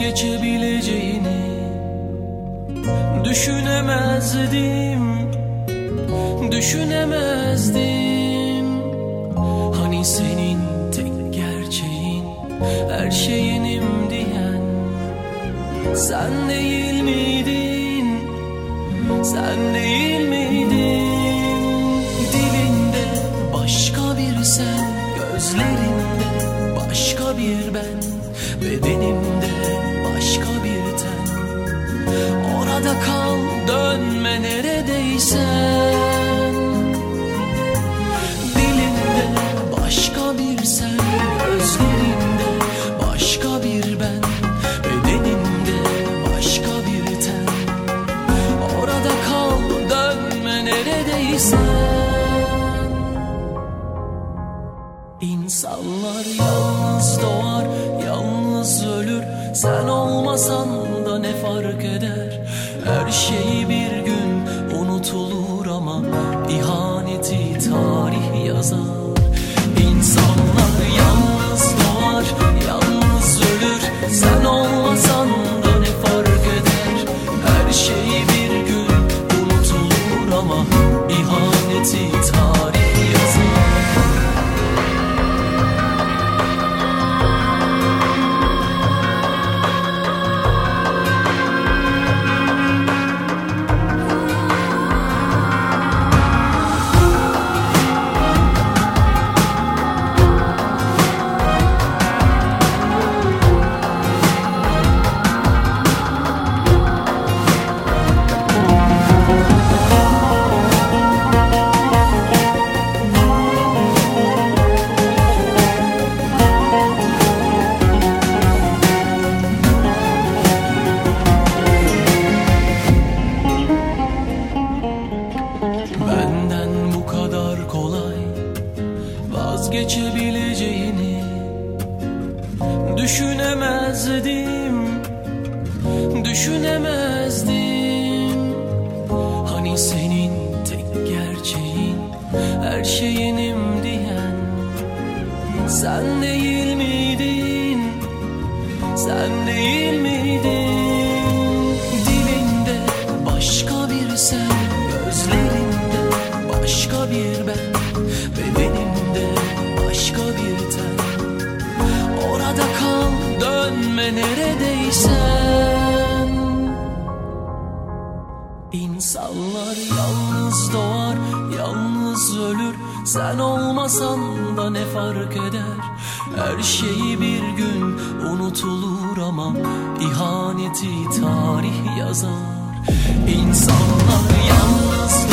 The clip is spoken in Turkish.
vazgeçebileceğini düşünemezdim, düşünemezdim. Hani senin tek gerçeğin, her şeyinim diyen sen değil miydin, sen değil miydin? Dilinde başka bir sen, gözlerinde başka bir ben, bedenimde başka bir ten. Orada kal, dönme neredeysen. Dilinde başka bir sen, gözlerinde başka bir ben, bedenimde başka bir ten. Orada kal, dönme neredeysen. İnsanlar yalnız doğar, yalnız ölür. Sen olmasan da ne fark eder? Her şey bir gün unutulur ama ihaneti tarih yazar. İnsanlar yalnız doğar, yalnız ölür. Sen olmasan da ne fark eder? Her şey bir gün unutulur ama ihaneti tarih yazar. Benden bu kadar kolay vazgeçebileceğini düşünemezdim, düşünemezdim. Hani senin tek gerçeğin, her şeyinim diyen sen değil miydin, sen değil miydin? Dilinde başka bir sen, gözlerinde başka bir ben, bedenimde başka bir ten. Orada kal, dönme neredeysen. İnsanlar yalnız doğar, yalnız ölür. Sen olmasan da ne fark eder? Her şey bir gün unutulur ama ihaneti tarih yazar. İnsanlar yalnız